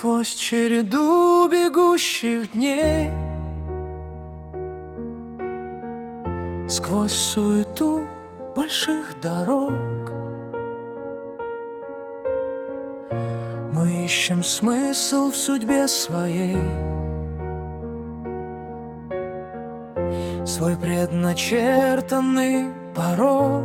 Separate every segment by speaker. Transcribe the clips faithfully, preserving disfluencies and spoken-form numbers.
Speaker 1: Сквозь череду бегущих дней, сквозь суету больших дорог, мы ищем смысл в судьбе своей, свой предначертанный порог.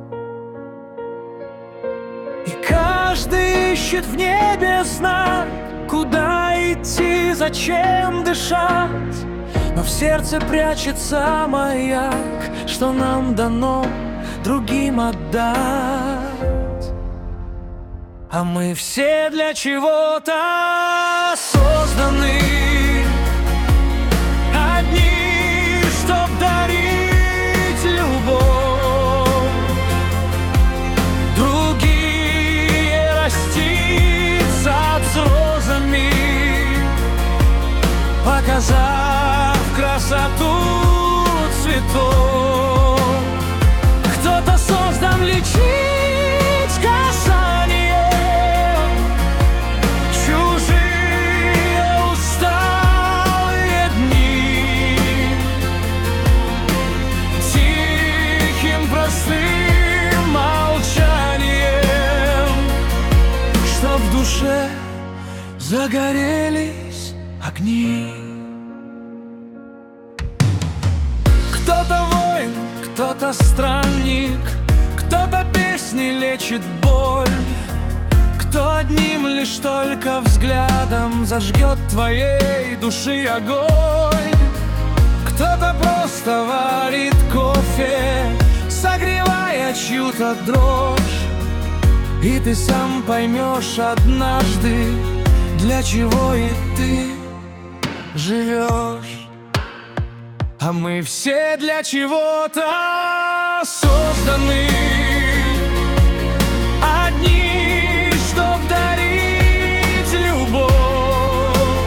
Speaker 1: И каждый ищет в небе знак, куда идти, зачем дышать. Но в сердце прячется маяк, что нам дано другим отдать. А мы все для чего-то созданы, одни, чтоб дарить любовь, другие раститься с розами, показав красоту цветов. Кто-то создан лечить касанием, чужие усталые дни, тихим простым молчанием, чтоб в душе загорелись огни. Кто-то воин, кто-то странник, кто-то песней лечит боль, кто одним лишь только взглядом зажгет твоей души огонь. Кто-то просто варит кофе, согревая чью-то дрожь, и ты сам поймешь однажды, для чего и ты живешь. А мы все для чего-то созданы, одни, чтоб дарить любовь,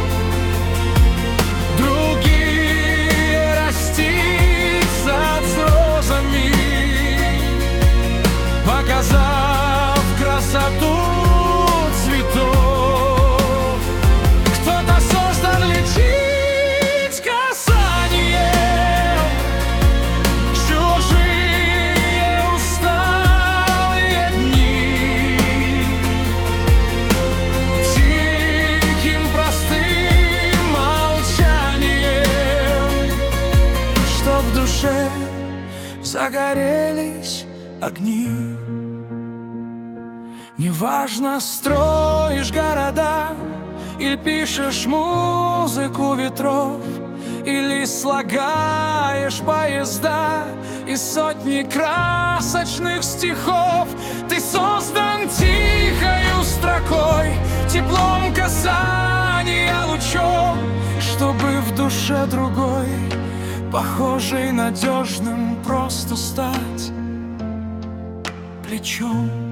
Speaker 1: другие раститься с розами, показав красоту цветов. Кто-то создан лечить касанием, чужие усталые дни, тихим простым молчанием, чтоб в душе загорелись огни. Неважно, строишь города или пишешь музыку ветров, или слагаешь поезда из сотни красочных стихов. Ты создан тихою строкой, теплом касания лучом, чтобы в душе другой, похожей надежным, просто стать плечом.